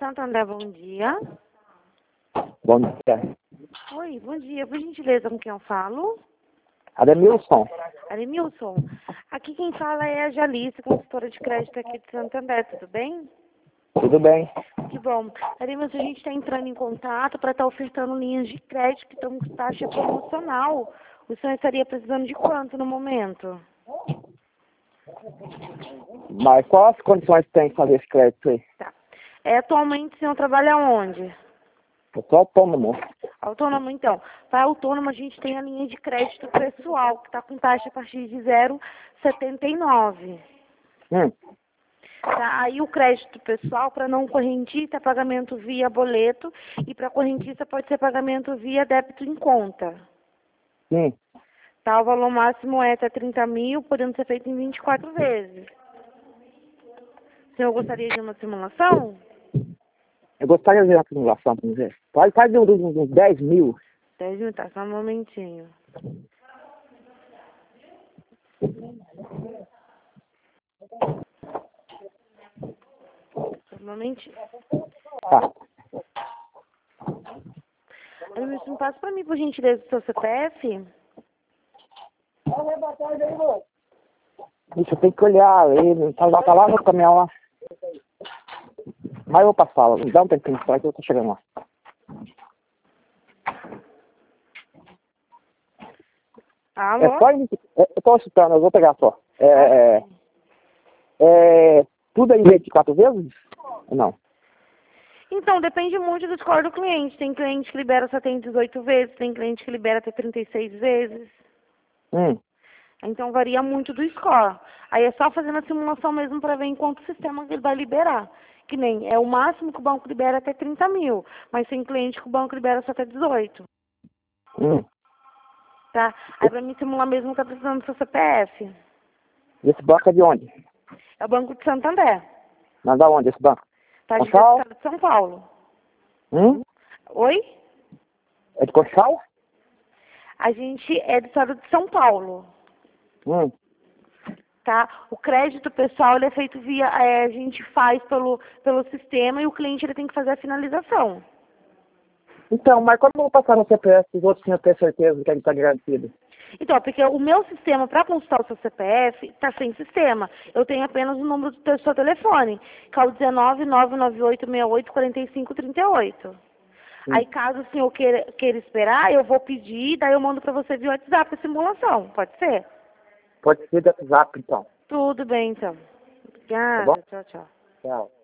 Santander, bom dia. Bom dia. Oi, bom dia. Por gentileza, com quem eu falo? Ademilson. Ademilson. Aqui quem fala é a Jalice, consultora de crédito aqui de Santander, tudo bem? Tudo bem? Que bom. Ademilson, a gente está entrando em contato para estar ofertando linhas de crédito que estão com taxa promocional. O senhor estaria precisando de quanto no momento? Mas quais as condições que tem de fazer esse crédito aí? Tá. Atualmente o senhor trabalha onde? Eu sou autônomo. Autônomo, então. Para autônomo, a gente tem a linha de crédito pessoal, que está com taxa a partir de 0,79. Tá? Aí o crédito pessoal, para não correntista, é pagamento via boleto, e para correntista pode ser pagamento via débito em conta. Sim. Tá? O valor máximo é até 30 mil, podendo ser feito em 24 vezes. O senhor gostaria de uma simulação? Eu gostaria de ver uma simulação, vamos ver. Pode fazer uns 10 mil. 10 mil, tá? Só um momentinho. Só um momentinho. Tá. Ademilson, passa para mim, por gentileza, o seu CPF? Isso eu tenho que olhar. Ele tá lá no caminhão lá. Mas eu vou passar. Me dá um tempinho só que eu tô chegando lá. Alô? É só eu tô escutando, eu vou pegar só. Tudo aí em 24 vezes? Não. Então, depende muito do score do cliente. Tem cliente que libera só até 18 vezes, tem cliente que libera até 36 vezes. Então, varia muito do score. Aí é só fazendo a simulação mesmo para ver em quanto sistema ele vai liberar. Que nem, é o máximo que o banco libera até 30 mil, mas tem cliente que o banco libera só até 18. Tá? Aí para mim simular mesmo tá precisando do seu CPF. Esse banco é de onde? É o Banco de Santander. Mas da onde esse banco? Tá de Conchal? estado de São Paulo. Oi? É de Conchal? A gente é do estado de São Paulo. Tá? O crédito pessoal ele é feito via, a gente faz pelo sistema e o cliente ele tem que fazer a finalização. Então, mas como eu vou passar no CPF, os outros tinham ter certeza que ele está garantido? Então, porque o meu sistema, para consultar o seu CPF, está sem sistema. Eu tenho apenas o número do seu telefone, que é o 19998684538. Aí, caso o senhor queira esperar, eu vou pedir, daí eu mando para você via WhatsApp a simulação. Pode ser? Pode ser de WhatsApp, então. Tudo bem, então. Tá bom? Obrigada. Tchau, tchau. Tchau.